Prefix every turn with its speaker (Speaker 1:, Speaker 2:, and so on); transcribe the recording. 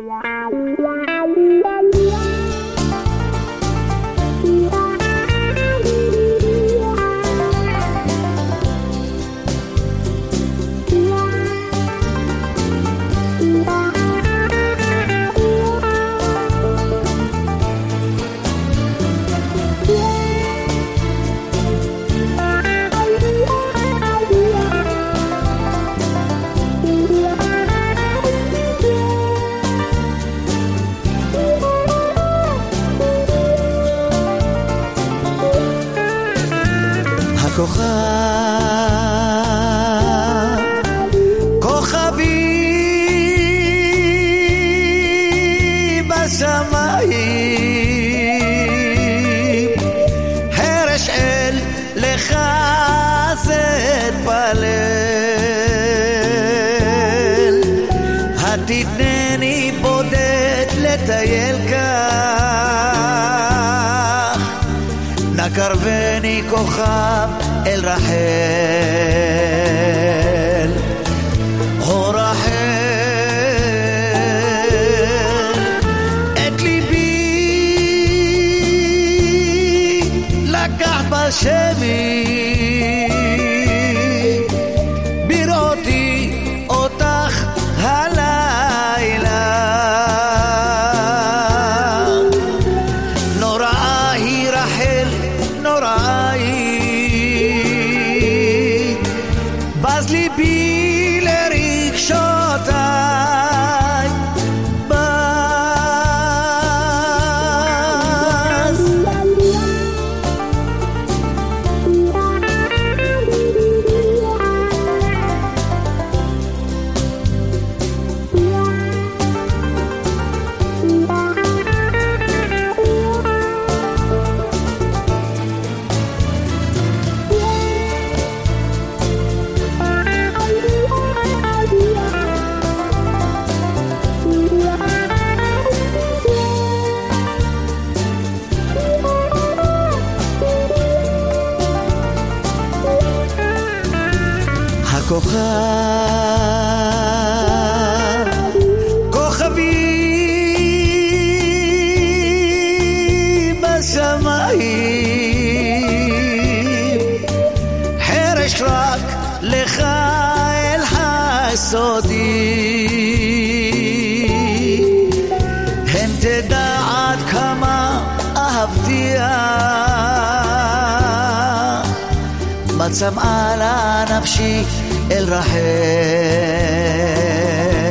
Speaker 1: כוכבי בשמיים הרש אל לך אתפלל התתנני בודד לטייל כך נקרבני כוכב אל רחל הו רחל את ליבי לקח בשמי בראותי אותך הלילה נוראה היא רחל נוראה היא בז ליבי לרגשותיי בז כוכבי בשמיים חרש רק לך אל הסודי הן תדע עד כמה אהבתיה מצמאה לה נפשי אל רחל